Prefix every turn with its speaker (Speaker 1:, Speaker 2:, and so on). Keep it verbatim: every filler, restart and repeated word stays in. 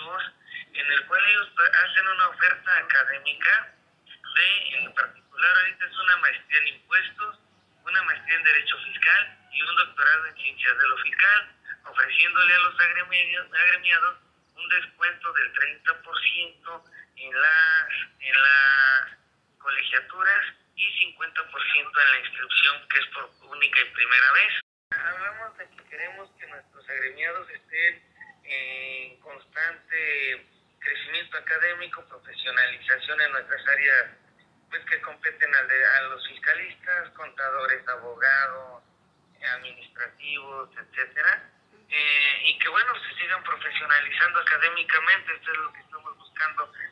Speaker 1: nuevos, en el cual ellos hacen una oferta académica de, en particular ahorita es una maestría en impuestos, una maestría en derecho fiscal y un doctorado en ciencias de lo fiscal, ofreciéndole a los agremiados, agremiados un descuento del treinta por ciento en las, en las colegiaturas y cincuenta por ciento en la inscripción, que es por única y primera vez. Hablamos de que queremos que nuestros agremiados estén en constante crecimiento académico, profesionalización en nuestras áreas pues que competen a, de, a los fiscalistas, contadores, abogados, administrativos, etcétera, eh, y que bueno, se sigan profesionalizando académicamente. Esto es lo que estamos buscando